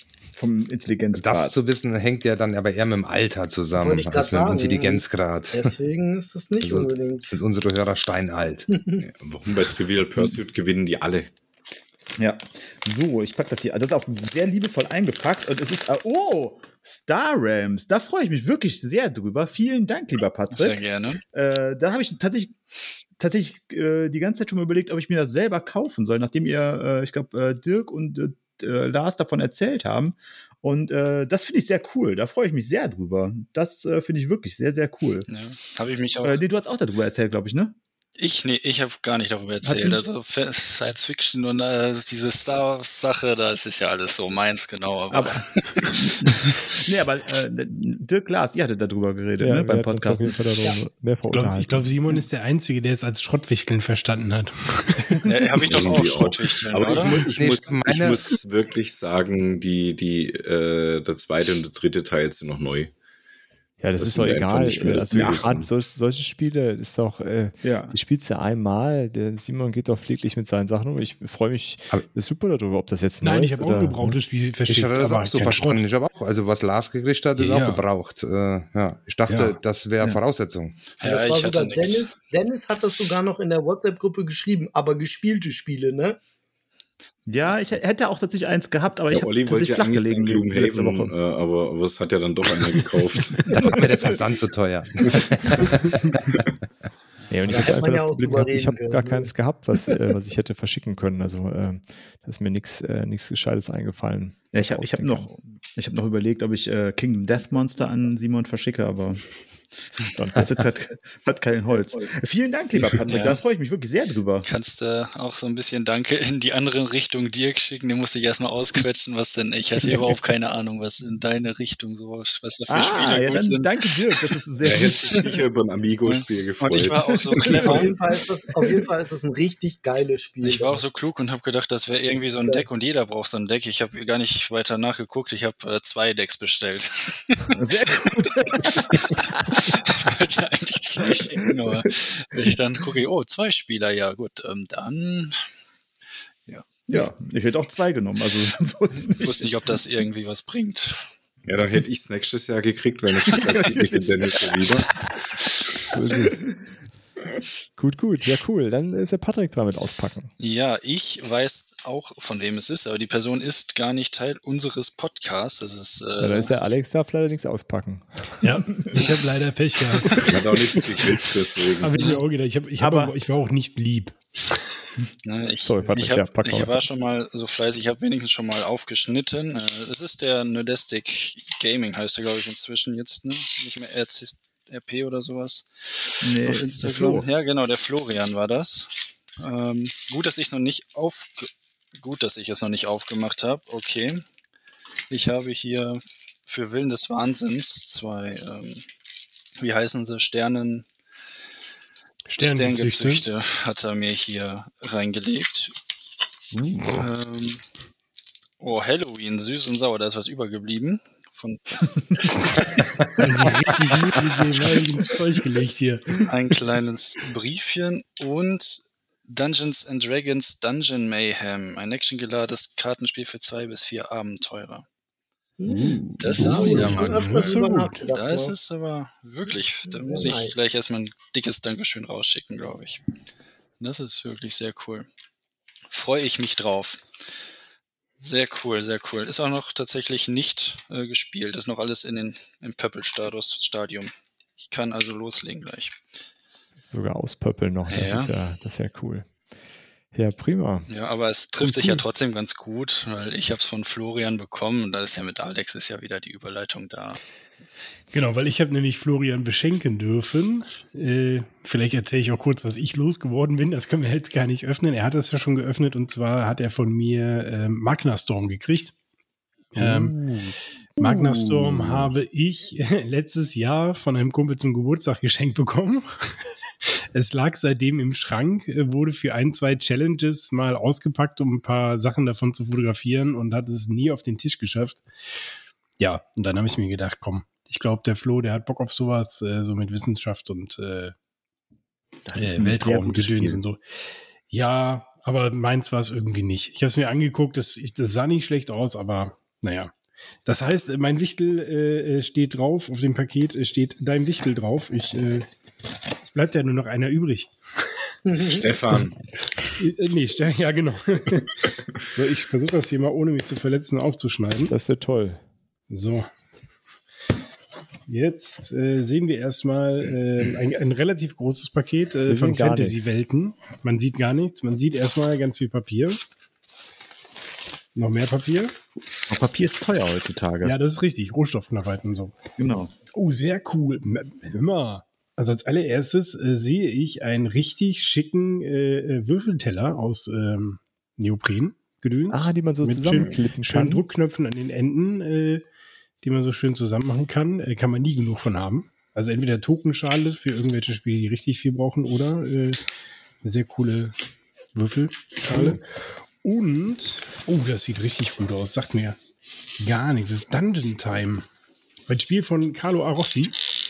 vom Intelligenzgrad. Das zu wissen, hängt ja dann aber eher mit dem Alter zusammen, Wollte ich grad als mit dem sagen. Intelligenzgrad. Deswegen ist das nicht Also, unbedingt. sind unsere Hörer steinalt. Ja, warum bei Trivial Pursuit gewinnen die alle? Ja. So, ich packe das hier. Das ist auch sehr liebevoll eingepackt. Und es ist, Star Rams. Da freue ich mich wirklich sehr drüber. Vielen Dank, lieber Patrick. Sehr gerne. Da habe ich tatsächlich die ganze Zeit schon mal überlegt, ob ich mir das selber kaufen soll, nachdem ihr, ich glaube, Dirk und Lars davon erzählt haben. Und das finde ich sehr cool. Da freue ich mich sehr drüber. Das finde ich wirklich sehr, sehr cool. Ja, habe ich mich auch. Du hast auch darüber erzählt, glaube ich, ne? Ich habe gar nicht darüber Hast du erzählt. nicht? Also Science Fiction und diese Star Wars-Sache, das ist ja alles so meins, genau. Aber Nee, aber Dirk, Lars, ihr hattet darüber geredet, Ja, ne, wir beim hatten uns Podcast. auf jeden Fall darüber mehrfach Ich unterhalten. glaube, Simon ist der Einzige, der es als Schrottwichteln verstanden hat. ja, habe ich doch auch Irgendwie Schrottwichteln, Aber oder? ich Nee, muss meine- wirklich sagen, der zweite und der dritte Teil sind noch neu. Ja, das Das ist doch sind einfach egal. nicht mehr das Also Niveau. gerade solche Spiele ist doch, Ja. die spielst du einmal, der Simon geht doch pfleglich mit seinen Sachen um. Ich freue mich super darüber, ob das jetzt neu Nein, ist. ich habe auch oder- ein gebrauchtes Spiel verschickt. Ich hatte das aber auch so kein verstanden. Schrott. Ich habe auch, also was Lars gekriegt hat, ist Ja. auch gebraucht. Ich dachte, Ja. das wäre Voraussetzung. Und das war ich hatte sogar nichts. Dennis hat das sogar noch in der WhatsApp-Gruppe geschrieben, aber gespielte Spiele, ne? Ja, ich hätte auch tatsächlich eins gehabt, aber ich Der habe Olli wollte tatsächlich ja flach eigentlich sein gelegen letzte Gloomhaven, Woche. aber es hat ja dann doch einer gekauft. Da war mir der Versand zu teuer. Ja, und ich Da habe hätte einfach man ja das auch Problem drüber gehabt, ich reden habe gar können, keins gehabt, was ich hätte verschicken können. Also da ist mir nichts Gescheites eingefallen. Ja, ich hab noch überlegt, ob ich Kingdom Death Monster an Simon verschicke, aber das jetzt hat kein Holz. Vielen Dank, lieber Patrick, Ja. da freue ich mich wirklich sehr drüber. Kannst auch so ein bisschen Danke in die andere Richtung Dirk schicken, den musste ich erstmal ausquetschen, was denn, ich hatte überhaupt keine Ahnung, was in deine Richtung so, was da für Spiele Ja, gut dann sind. danke Dirk, das ist sehr Der gut. hätte sich sicher über ein Amigo-Spiel gefreut. Und ich war auch so Auf clever. jeden Fall ist das ein richtig geiles Spiel. Ich war auch so klug und habe gedacht, das wäre irgendwie so ein Deck und jeder braucht so ein Deck. Ich habe gar nicht weiter nachgeguckt. Ich habe 2 Decks bestellt. Sehr gut. Ich wollte eigentlich 2 schicken, aber wenn ich dann gucke, 2 Spieler, ja gut, dann Ja, ich hätte auch 2 genommen, also so ist es nicht. wusste nicht, ob das irgendwie was bringt. Ja, dann hätte ich es nächstes Jahr gekriegt, weil nächstes Jahr zieht mich der Dennis ja wieder. So ist es. Gut. Ja, cool. Dann ist der Patrick dran mit auspacken. Ja, ich weiß auch, von wem es ist, aber die Person ist gar nicht Teil unseres Podcasts. Das ist, Ja, da ist der Alex, darf leider nichts auspacken. Ja, ich habe leider Pech gehabt. Hat auch nichts gekriegt, deswegen. Habe ich mir auch gedacht. Ich war auch nicht lieb. ne, ich Sorry, Patrick, ich, ja, pack mal ich war was. schon mal so fleißig, ich habe wenigstens schon mal aufgeschnitten. Das ist der Nerdastic Gaming, heißt er, glaube ich, inzwischen jetzt, ne? Nicht mehr RP oder sowas. Nee, Auf der Instagram. Flo. Ja, genau, der Florian war das. Gut, dass ich es noch nicht aufgemacht habe. Okay. Ich habe hier für Willen des Wahnsinns 2, wie heißen sie, Sterngezüchte hat er mir hier reingelegt. Halloween, süß und sauer, da ist was übergeblieben. Von Richtig mit ins Zeug gelegt hier. ein kleines Briefchen und Dungeons and Dragons Dungeon Mayhem, ein actiongeladenes Kartenspiel für 2 bis 4 Abenteurer. Das Ja, ist ich ja hab schon mal öfter das ist so drüber gut. nachgedacht, Das ja. ist aber wirklich, da Sehr muss ich nice. gleich erstmal ein dickes Dankeschön rausschicken, glaube ich. Das ist wirklich sehr cool. Freue ich mich drauf. Sehr cool, sehr cool. Ist auch noch tatsächlich nicht gespielt. Ist noch alles im Pöppel-Stadium. Ich kann also loslegen gleich. Sogar auspöppeln noch. Das ist ja cool. Ja, prima. Ja, aber es trifft sich ja trotzdem ganz gut, weil ich habe es von Florian bekommen und da ist ja mit Alex ist ja wieder die Überleitung da. Genau, weil ich habe nämlich Florian beschenken dürfen. Vielleicht erzähle ich auch kurz, was ich losgeworden bin. Das können wir jetzt gar nicht öffnen. Er hat das ja schon geöffnet und zwar hat er von mir Magna Storm gekriegt. Magna Storm habe ich letztes Jahr von einem Kumpel zum Geburtstag geschenkt bekommen. Es lag seitdem im Schrank, wurde für 1-2 Challenges mal ausgepackt, um ein paar Sachen davon zu fotografieren und hat es nie auf den Tisch geschafft. Ja, und dann habe ich mir gedacht, komm, ich glaube, der Flo, der hat Bock auf sowas, so mit Wissenschaft und Das ist ein sehr gutes Weltraumgedöns Spiel. und so. Ja, aber meins war es irgendwie nicht. Ich habe es mir angeguckt, das sah nicht schlecht aus, aber naja. Das heißt, mein Wichtel steht drauf, auf dem Paket steht dein Wichtel drauf. Es bleibt ja nur noch einer übrig. Stefan. Nee, ja genau. So, ich versuche das hier mal, ohne mich zu verletzen, aufzuschneiden. Das wird toll. So. Jetzt sehen wir erstmal ein relativ großes Paket von Fantasy-Welten. Man sieht gar nichts. Man sieht erstmal ganz viel Papier. Noch mehr Papier. Aber Papier ist teuer heutzutage. Ja, das ist richtig. Rohstoffknappheit und so. Genau. Oh, sehr cool. Immer. Also als allererstes sehe ich einen richtig schicken Würfelteller aus Neopren-Gedöns. Die man so zusammenklippen schönen kann. Druckknöpfen an den Enden, die man so schön zusammen machen kann. Kann man nie genug von haben. Also entweder Tokenschale für irgendwelche Spiele, die richtig viel brauchen, oder eine sehr coole Würfelschale. Und, das sieht richtig gut aus. Sagt mir gar nichts. Das ist Dungeon Time. Ein Spiel von Carlo Arossi.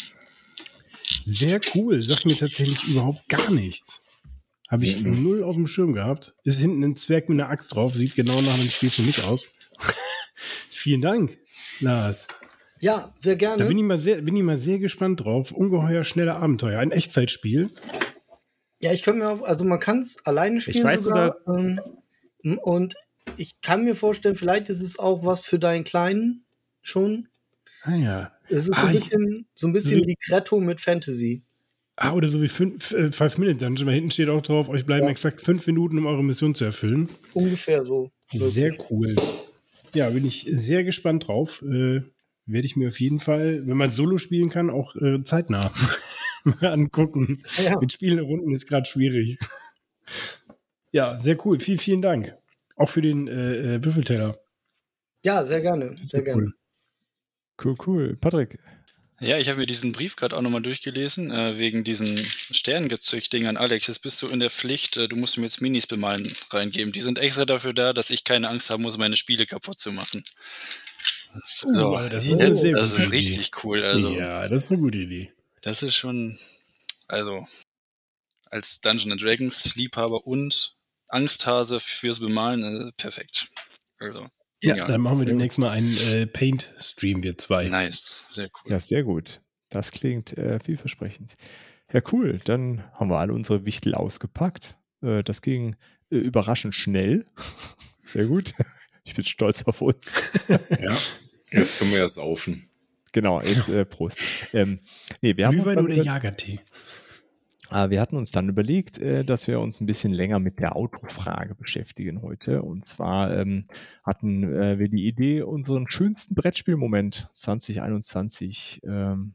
Sehr cool. Sagt mir tatsächlich überhaupt gar nichts. Habe ich null auf dem Schirm gehabt. Ist hinten ein Zwerg mit einer Axt drauf. Sieht genau nach einem Spiel für mich aus. Vielen Dank, Lars. Ja, sehr gerne. Da bin ich mal sehr gespannt drauf. Ungeheuer schnelle Abenteuer. Ein Echtzeitspiel. Ja, ich kann mir auch, also man kann es alleine spielen. Ich weiß sogar, und ich kann mir vorstellen, vielleicht ist es auch was für deinen Kleinen schon. Ah ja. Es ist so ein bisschen wie Gretto mit Fantasy. Oder so wie 5-Minute-Dungeon. Da hinten steht auch drauf, euch bleiben exakt 5 Minuten, um eure Mission zu erfüllen. Ungefähr so. Sehr cool. Ja, bin ich sehr gespannt drauf. Werde ich mir auf jeden Fall, wenn man Solo spielen kann, auch zeitnah mal angucken. Ja. Mit Spielrunden ist gerade schwierig. Ja, sehr cool. Vielen Dank. Auch für den Würfelteller. Ja, sehr gerne. Sehr gerne. Cool. Patrick. Ja, ich habe mir diesen Brief gerade auch nochmal durchgelesen, wegen diesen Sternengezücht-Dingern. Alex, jetzt bist du in der Pflicht, du musst mir jetzt Minis bemalen reingeben. Die sind extra dafür da, dass ich keine Angst haben muss, meine Spiele kaputt zu machen. So, das ist eine sehr das gute ist richtig Idee. cool. Also, Ja, das ist eine gute Idee. das ist schon, also als Dungeons & Dragons Liebhaber und Angsthase fürs Bemalen, perfekt. Also, Ja, genial. dann machen wir demnächst mal einen Paint-Stream, wir zwei. Nice, sehr cool. Ja, sehr gut. Das klingt vielversprechend. Ja, cool. Dann haben wir alle unsere Wichtel ausgepackt. Das ging überraschend schnell. Sehr gut. Ich bin stolz auf uns. Ja, jetzt können wir ja saufen. Genau, jetzt Prost. Wir haben uns Glühwein dann oder Jagertee? Wir hatten uns dann überlegt, dass wir uns ein bisschen länger mit der Autofrage beschäftigen heute. Und zwar hatten wir die Idee, unseren schönsten Brettspielmoment 2021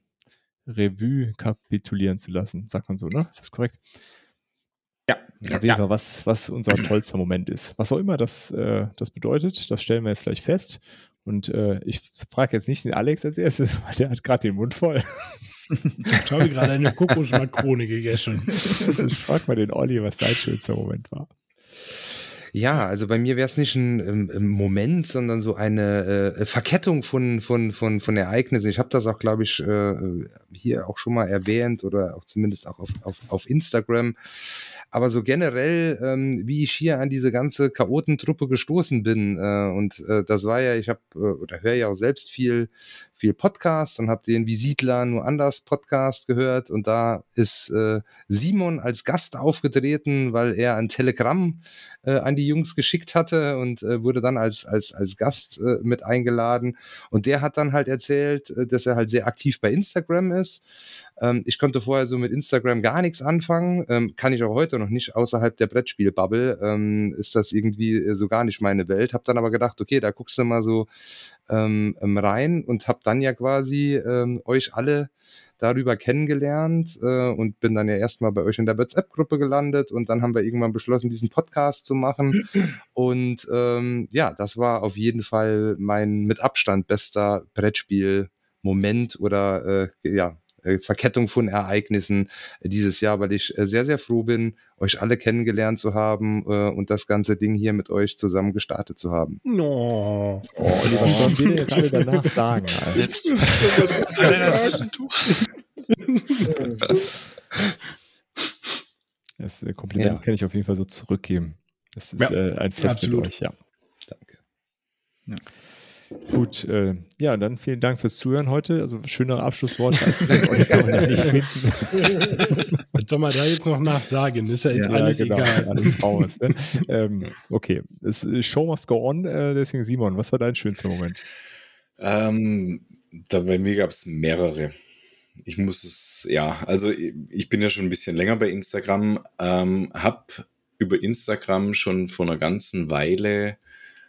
Revue kapitulieren zu lassen. Sagt man so, ne? Ist das korrekt? Ja, auf jeden Fall, was unser tollster Moment ist. Was auch immer das bedeutet, das stellen wir jetzt gleich fest. Und ich frage jetzt nicht den Alex als erstes, weil der hat gerade den Mund voll. Ich habe gerade eine Kokosmakrone gegessen. Ich frage mal den Olli, was sein schönster Moment war. Ja, also bei mir wäre es nicht ein Moment, sondern so eine Verkettung von Ereignissen. Ich habe das auch, glaube ich, hier auch schon mal erwähnt oder auch zumindest auch auf Instagram. Aber so generell, wie ich hier an diese ganze Chaotentruppe gestoßen bin. Und das war ja, ich habe oder höre ja auch selbst viel Podcast und habe den Wie Siedler nur anders Podcast gehört. Und da ist Simon als Gast aufgetreten, weil er ein Telegramm an die Jungs geschickt hatte und wurde dann als Gast mit eingeladen. Und der hat dann halt erzählt, dass er halt sehr aktiv bei Instagram ist. Ich konnte vorher so mit Instagram gar nichts anfangen. Kann ich auch heute noch nicht. Außerhalb der Brettspiel-Bubble ist das irgendwie so gar nicht meine Welt. Hab dann aber gedacht, okay, da guckst du mal so rein und hab dann ja quasi euch alle darüber kennengelernt und bin dann ja erstmal bei euch in der WhatsApp-Gruppe gelandet und dann haben wir irgendwann beschlossen, diesen Podcast zu machen und ja, das war auf jeden Fall mein mit Abstand bester Brettspiel-Moment oder Verkettung von Ereignissen dieses Jahr, weil ich sehr, sehr froh bin, euch alle kennengelernt zu haben und das ganze Ding hier mit euch zusammen gestartet zu haben. No. Olli, was sollen wir denn jetzt alle danach sagen? Alter? Jetzt Das Kompliment kann ich auf jeden Fall so zurückgeben. Das ist ein Fest absolut. mit euch, ja. Danke. Ja. Gut, ja, dann vielen Dank fürs Zuhören heute. Also schönere Abschlussworte als euch kann man ja nicht finden. Was soll man da jetzt noch nachsagen? Ist ja jetzt alles genau, egal. alles raus. Ne? Okay, Show must go on, deswegen Simon, was war dein schönster Moment? Da bei mir gab es mehrere. Ich muss es, also ich bin ja schon ein bisschen länger bei Instagram, habe über Instagram schon vor einer ganzen Weile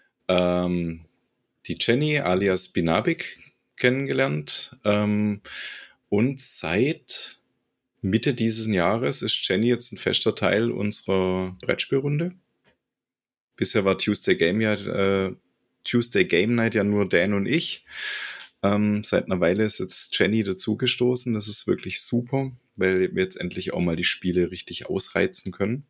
die Jenny alias Binabik kennengelernt. Und seit Mitte dieses Jahres ist Jenny jetzt ein fester Teil unserer Brettspielrunde. Bisher war Tuesday Game Night ja nur Dan und ich. Seit einer Weile ist jetzt Jenny dazugestoßen. Das ist wirklich super, weil wir jetzt endlich auch mal die Spiele richtig ausreizen können.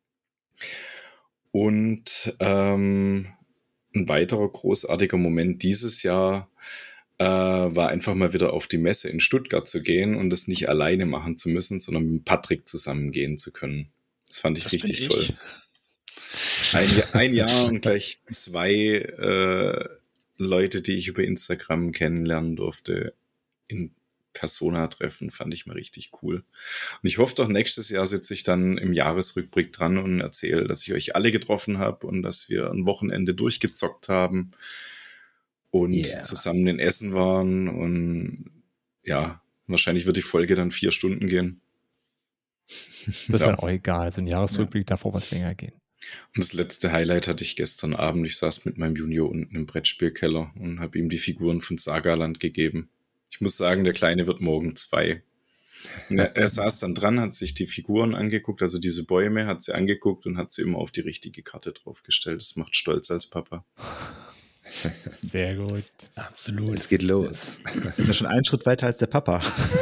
Und ein weiterer großartiger Moment dieses Jahr war einfach mal wieder auf die Messe in Stuttgart zu gehen und das nicht alleine machen zu müssen, sondern mit Patrick zusammen gehen zu können. Das fand ich richtig toll. Ein Jahr und gleich 2 Leute, die ich über Instagram kennenlernen durfte, in Persona treffen, fand ich mal richtig cool. Und ich hoffe doch, nächstes Jahr sitze ich dann im Jahresrückblick dran und erzähle, dass ich euch alle getroffen habe und dass wir ein Wochenende durchgezockt haben und zusammen in Essen waren. Und ja, wahrscheinlich wird die Folge dann 4 Stunden gehen. Das ist dann auch egal. Also ein Jahresrückblick darf auch was länger gehen. Und das letzte Highlight hatte ich gestern Abend. Ich saß mit meinem Junior unten im Brettspielkeller und habe ihm die Figuren von Sagaland gegeben. Ich muss sagen, der Kleine wird morgen 2. Er saß dann dran, hat sich die Figuren angeguckt, also diese Bäume hat sie angeguckt und hat sie immer auf die richtige Karte draufgestellt. Das macht stolz als Papa. Sehr gut. Absolut. Es geht los. Das ist ja schon einen Schritt weiter als der Papa.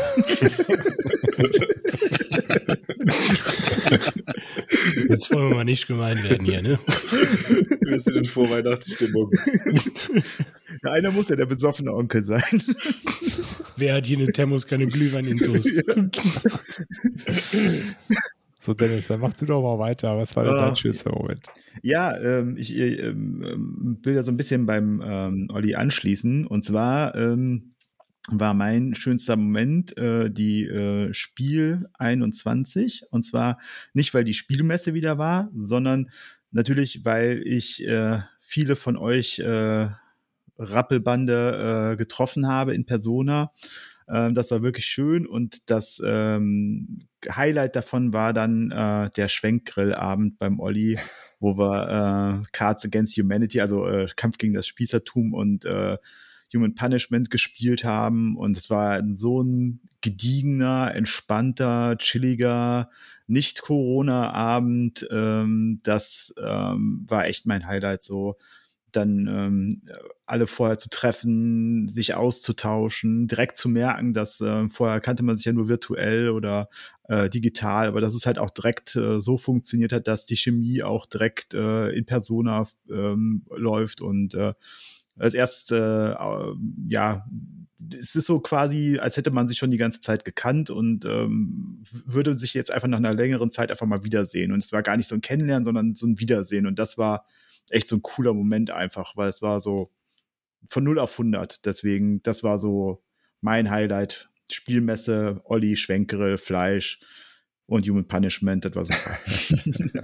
Jetzt wollen wir mal nicht gemein werden hier, ne? Wir sind in Vorweihnachtsstimmung. Ja, einer muss ja der besoffene Onkel sein. Wer hat hier eine Thermoskanne Glühwein in Toast? So, Dennis, dann mach du doch mal weiter. Was war denn dein schönster Moment? Ja, ich will ja so ein bisschen beim Olli anschließen. Und zwar war mein schönster Moment die Spiel 21. Und zwar nicht, weil die Spielmesse wieder war, sondern natürlich, weil ich viele von euch Rappelbande getroffen habe in Persona. Das war wirklich schön und das Highlight davon war dann der Schwenkgrillabend beim Olli, wo wir Cards Against Humanity, also Kampf gegen das Spießertum und Human Punishment gespielt haben und es war so ein gediegener, entspannter, chilliger, Nicht-Corona-Abend. Das war echt mein Highlight so. Dann alle vorher zu treffen, sich auszutauschen, direkt zu merken, dass vorher kannte man sich ja nur virtuell oder digital, aber dass es halt auch direkt so funktioniert hat, dass die Chemie auch direkt in Persona läuft und als erste, es ist so quasi, als hätte man sich schon die ganze Zeit gekannt und würde sich jetzt einfach nach einer längeren Zeit einfach mal wiedersehen und es war gar nicht so ein Kennenlernen, sondern so ein Wiedersehen und das war echt so ein cooler Moment einfach, weil es war so von 0 auf 100. Deswegen, das war so mein Highlight. Spielmesse, Olli, Schwenkgrill, Fleisch und Human Punishment. Das war super.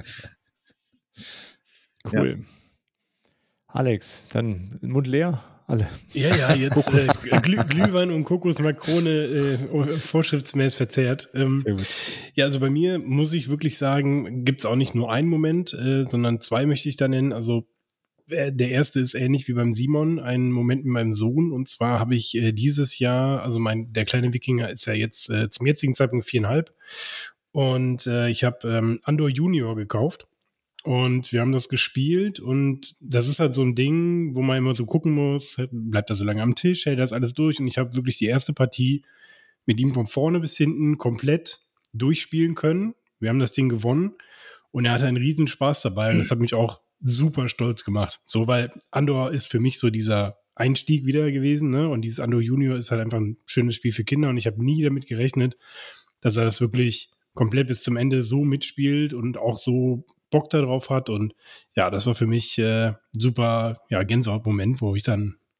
Cool. Ja. Alex, dann Mund leer? Alle. Ja, jetzt Glühwein und Kokosmakrone vorschriftsmäßig verzehrt. Sehr gut. Ja, also bei mir muss ich wirklich sagen, gibt es auch nicht nur einen Moment, sondern 2 möchte ich da nennen. Also der erste ist ähnlich wie beim Simon, ein Moment mit meinem Sohn. Und zwar habe ich dieses Jahr, also der kleine Wikinger ist ja jetzt zum jetzigen Zeitpunkt 4,5. Und ich habe Andor Junior gekauft. Und wir haben das gespielt und das ist halt so ein Ding, wo man immer so gucken muss, bleibt er so lange am Tisch, hält das alles durch und ich habe wirklich die erste Partie mit ihm von vorne bis hinten komplett durchspielen können. Wir haben das Ding gewonnen und er hatte einen riesen Spaß dabei und das hat mich auch super stolz gemacht. So, weil Andor ist für mich so dieser Einstieg wieder gewesen, ne? Und dieses Andor Junior ist halt einfach ein schönes Spiel für Kinder und ich habe nie damit gerechnet, dass er das wirklich komplett bis zum Ende so mitspielt und auch so Bock darauf hat und ja, das war für mich super Gänsehaut-Moment, wo ich dann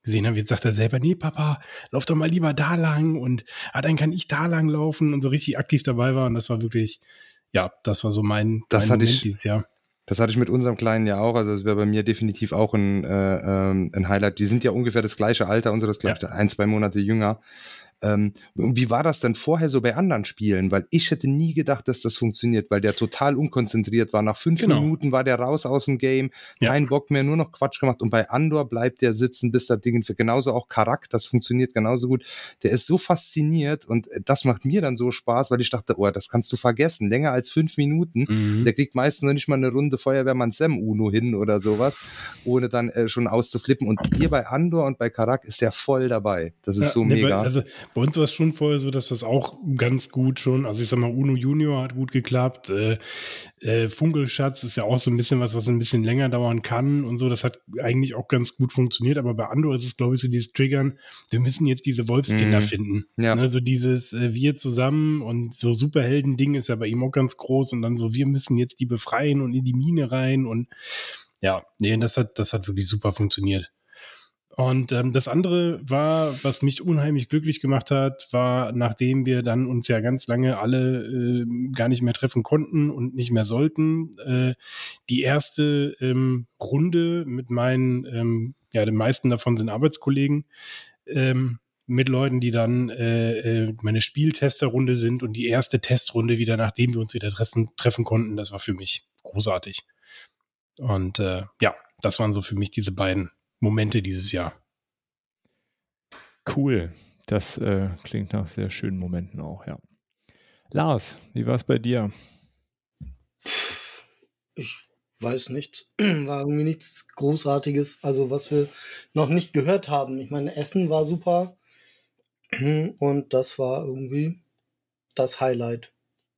gesehen haben. Jetzt sagt er selber, nee, Papa, lauf doch mal lieber da lang und dann kann ich da lang laufen und so richtig aktiv dabei war. Und das war wirklich, ja, das war so mein Moment dieses Jahr. Das hatte ich mit unserem Kleinen ja auch, also das wäre bei mir definitiv auch ein Highlight. Die sind ja ungefähr das gleiche Alter, unseres, glaube ich, 1-2 Monate jünger. Und wie war das denn vorher so bei anderen Spielen? Weil ich hätte nie gedacht, dass das funktioniert, weil der total unkonzentriert war. Nach 5 Minuten war der raus aus dem Game, kein Bock mehr, nur noch Quatsch gemacht. Und bei Andor bleibt der sitzen, bis das Ding für genauso auch Karak, das funktioniert genauso gut. Der ist so fasziniert und das macht mir dann so Spaß, weil ich dachte, oh, das kannst du vergessen. Länger als 5 Minuten. Der kriegt meistens noch nicht mal eine Runde Feuerwehrmann Sam Uno hin oder sowas, ohne dann schon auszuflippen. Und hier bei Andor und bei Karak ist der voll dabei. Das ist so mega. Also bei uns war es schon vorher so, dass das auch ganz gut schon, also ich sag mal, Uno Junior hat gut geklappt, Funkelschatz ist ja auch so ein bisschen was ein bisschen länger dauern kann und so, das hat eigentlich auch ganz gut funktioniert, aber bei Andor ist es, glaube ich, so dieses Triggern, wir müssen jetzt diese Wolfskinder finden. Ja. Also dieses wir zusammen und so Superhelden-Ding ist ja bei ihm auch ganz groß und dann so, wir müssen jetzt die befreien und in die Mine rein und ja, nee, das hat wirklich super funktioniert. Und das andere war, was mich unheimlich glücklich gemacht hat, war, nachdem wir dann uns ja ganz lange alle gar nicht mehr treffen konnten und nicht mehr sollten, die erste Runde mit meinen, den meisten davon sind Arbeitskollegen, mit Leuten, die dann meine Spieltesterrunde sind und die erste Testrunde wieder, nachdem wir uns wieder treffen konnten, das war für mich großartig. Und das waren so für mich diese beiden Momente dieses Jahr. Cool. Das klingt nach sehr schönen Momenten auch, ja. Lars, wie war es bei dir? Ich weiß nicht. War irgendwie nichts Großartiges, also was wir noch nicht gehört haben. Ich meine, Essen war super und das war irgendwie das Highlight.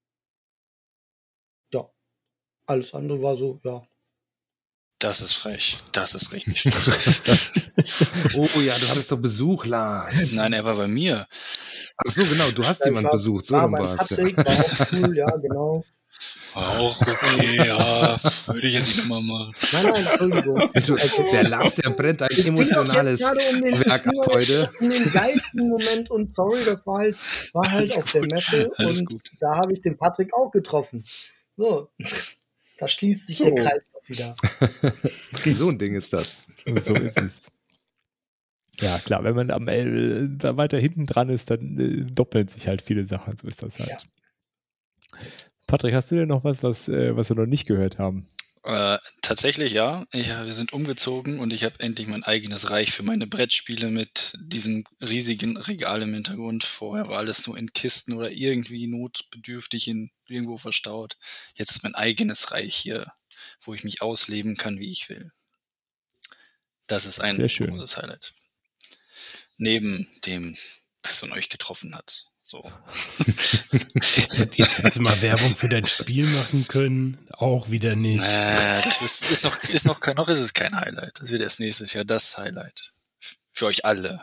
Ja. Alles andere war so, ja. Das ist frech. Das ist richtig frech. Oh ja, du hattest doch Besuch, Lars. Nein, er war bei mir. Ach so, genau, du hast jemanden besucht. So war rum beim war es. Patrick, war auch cool, ja, genau. Auch okay, ja. Würde ich jetzt nicht nochmal machen. Nein, Entschuldigung. Der Lars, der brennt ein emotionales Werk ab heute. Um den geilsten Moment und sorry, das war halt auf der Messe und da habe ich den Patrick auch getroffen. So, da schließt sich der Kreis auch wieder. So ein Ding ist das. So ist es. Ja, klar, wenn man da weiter hinten dran ist, dann doppeln sich halt viele Sachen. So ist das halt. Ja. Patrick, hast du denn noch was wir noch nicht gehört haben? Tatsächlich ja. Wir sind umgezogen und ich habe endlich mein eigenes Reich für meine Brettspiele mit diesem riesigen Regal im Hintergrund. Vorher war alles nur in Kisten oder irgendwie notbedürftig irgendwo verstaut. Jetzt ist mein eigenes Reich hier, wo ich mich ausleben kann, wie ich will. Das ist ein großes Highlight. Neben dem, das von euch getroffen hat. So. Jetzt hättest du mal Werbung für dein Spiel machen können. Auch wieder nicht. Das ist noch kein Highlight. Das wird erst nächstes Jahr das Highlight. Für euch alle.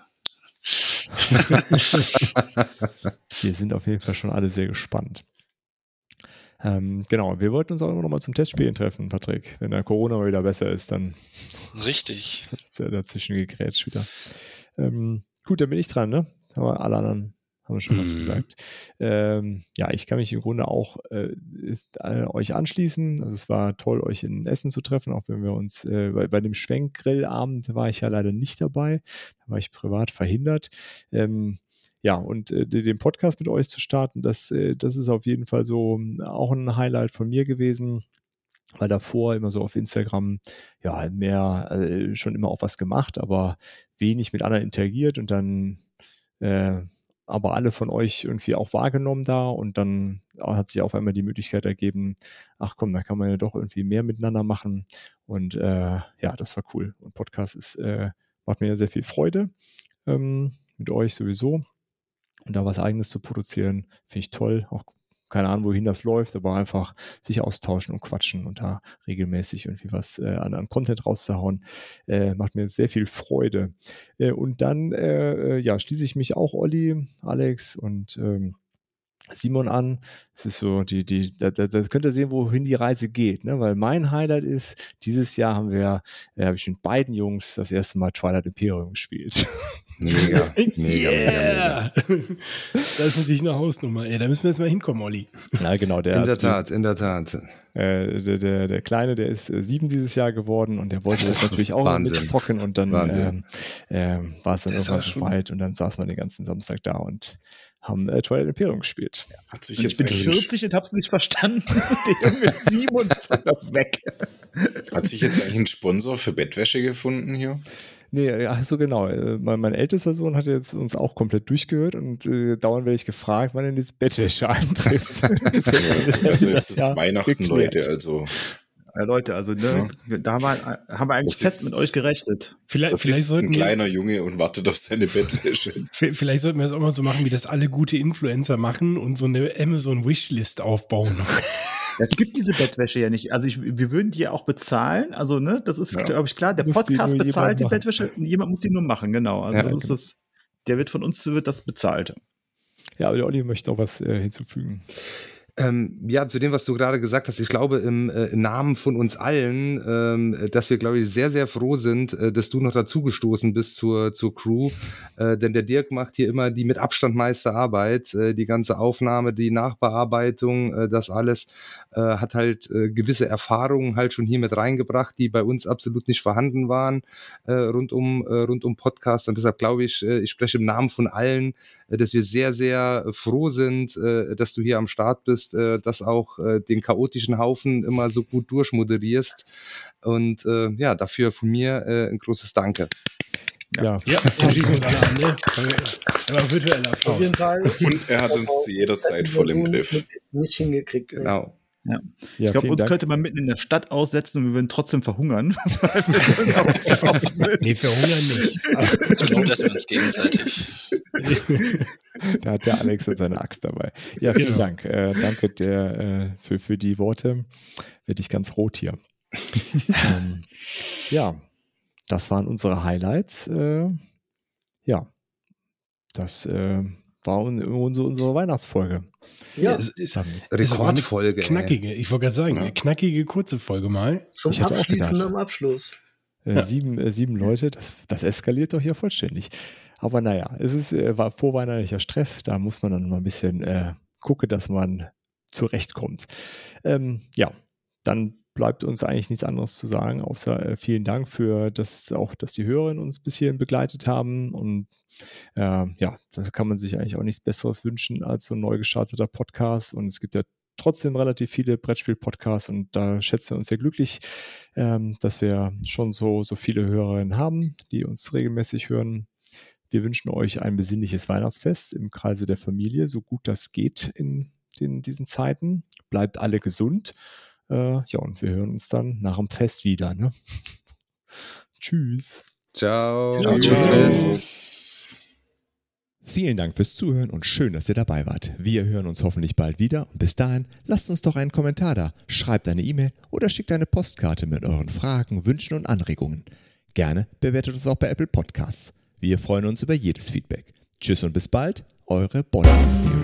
Wir sind auf jeden Fall schon alle sehr gespannt. Genau, wir wollten uns auch immer noch mal zum Testspielen treffen, Patrick. Wenn der Corona mal wieder besser ist, dann richtig. Ist ja dazwischen gegrätscht wieder. Gut, dann bin ich dran, ne? Aber alle anderen haben schon was gesagt. Ich kann mich im Grunde auch euch anschließen. Also es war toll, euch in Essen zu treffen, auch wenn wir uns bei dem Schwenkgrillabend war ich ja leider nicht dabei. Da war ich privat verhindert. Den Podcast mit euch zu starten, das ist auf jeden Fall so auch ein Highlight von mir gewesen. Weil davor immer so auf Instagram mehr schon immer auch was gemacht, aber wenig mit anderen interagiert und dann aber alle von euch irgendwie auch wahrgenommen da und dann hat sich auf einmal die Möglichkeit ergeben, ach komm, da kann man ja doch irgendwie mehr miteinander machen und das war cool. Und Podcast macht mir ja sehr viel Freude mit euch sowieso und da was Eigenes zu produzieren, finde ich toll, auch keine Ahnung, wohin das läuft, aber einfach sich austauschen und quatschen und da regelmäßig irgendwie was an Content rauszuhauen, macht mir sehr viel Freude. Und dann schließe ich mich auch Olli, Alex und Simon an. Es ist so, da könnt ihr sehen, wohin die Reise geht, ne? Weil mein Highlight ist, dieses Jahr habe ich mit beiden Jungs das erste Mal Twilight Imperium gespielt. Mega. Das ist natürlich eine Hausnummer, ey. Da müssen wir jetzt mal hinkommen, Olli. Ja, genau. In der Tat. Der Kleine, der ist 7 dieses Jahr geworden und der wollte das natürlich auch Wahnsinn. mitzocken und dann war es dann Das irgendwann war so schon- weit und dann saßen wir den ganzen Samstag da und haben Twilight Imperium gespielt. Hat sich Ich jetzt bin eigentlich 40 und hab's nicht verstanden. Der Junge ist 7 und zockt das weg. Hat sich jetzt eigentlich ein Sponsor für Bettwäsche gefunden hier? Nee, ach so genau. Mein ältester Sohn hat jetzt uns auch komplett durchgehört und dauernd werde ich gefragt, wann denn diese Bettwäsche eintrifft. Also jetzt ist Ja, Weihnachten, geklärt. Leute, also Ja, Leute, also ne, da haben wir eigentlich Was fest jetzt- mit euch gerechnet. Vielleicht da sitzt ein sollten wir, kleiner Junge und wartet auf seine Bettwäsche. vielleicht sollten wir das auch mal so machen, wie das alle gute Influencer machen und so eine Amazon-Wishlist aufbauen. Es gibt diese Bettwäsche ja nicht. Also wir würden die ja auch bezahlen. Also, ne, das ist, Ja. glaube ich, klar. Der Muss die Podcast nur bezahlt die jemand machen. Bettwäsche. Jemand muss die nur machen, genau. Also Ja, das ist genau. das. Der wird von uns das bezahlt. Ja, aber der Olli möchte noch was hinzufügen. Ja, zu dem, was du gerade gesagt hast, ich glaube im Namen von uns allen, dass wir, glaube ich, sehr, sehr froh sind, dass du noch dazugestoßen bist zur Crew, denn der Dirk macht hier immer die mit Abstand meiste Arbeit, die ganze Aufnahme, die Nachbearbeitung, das alles hat halt gewisse Erfahrungen halt schon hier mit reingebracht, die bei uns absolut nicht vorhanden waren rund um Podcast und deshalb glaube ich, ich spreche im Namen von allen, dass wir sehr, sehr froh sind, dass du hier am Start bist, dass auch den chaotischen Haufen immer so gut durchmoderierst. Und ja, dafür von mir ein großes Danke. Ja, Ja, wir schließen uns alle an, ne? Aber virtueller Auf Applaus. jeden Fall. Und er hat uns zu jeder Zeit voll im Griff. Nicht hingekriegt. Ey. Genau. ja, Ich glaube, vielen uns Dank. könnte man mitten in der Stadt aussetzen und wir würden trotzdem verhungern. Nee, verhungern nicht. Ich glaube, dass wir uns gegenseitig. Da hat der Alex und seine Axt dabei. Ja, vielen Genau. Dank. Danke für die Worte. Werde ich ganz rot hier. Ja, das waren unsere Highlights. Ja, das war unsere Weihnachtsfolge. Ja, Es ist aber Rekordfolge. eine knackige, ich wollte gerade sagen, Ja. eine knackige, kurze Folge mal. zum Ich hatte auch Abschließen gedacht. am Abschluss. Ja. 7 Leute, das eskaliert doch hier vollständig. Aber naja, es ist war vorweihnachtlicher Stress, da muss man dann mal ein bisschen gucken, dass man zurechtkommt. Ja, dann bleibt uns eigentlich nichts anderes zu sagen, außer vielen Dank für dass die Hörerinnen uns bis hierhin begleitet haben. Und ja, da kann man sich eigentlich auch nichts Besseres wünschen als so ein neu gestarteter Podcast. Und es gibt ja trotzdem relativ viele Brettspiel-Podcasts und da schätzen wir uns sehr glücklich, dass wir schon so viele Hörerinnen haben, die uns regelmäßig hören. Wir wünschen euch ein besinnliches Weihnachtsfest im Kreise der Familie, so gut das geht in diesen Zeiten. Bleibt alle gesund. Ja, und wir hören uns dann nach dem Fest wieder. Ne? Tschüss. Ciao. Ciao, Gutes ciao. Fest. Vielen Dank fürs Zuhören und schön, dass ihr dabei wart. Wir hören uns hoffentlich bald wieder und bis dahin lasst uns doch einen Kommentar da, schreibt eine E-Mail oder schickt eine Postkarte mit euren Fragen, Wünschen und Anregungen. Gerne bewertet uns auch bei Apple Podcasts. Wir freuen uns über jedes Feedback. Tschüss und bis bald, eure Boardgame Theory.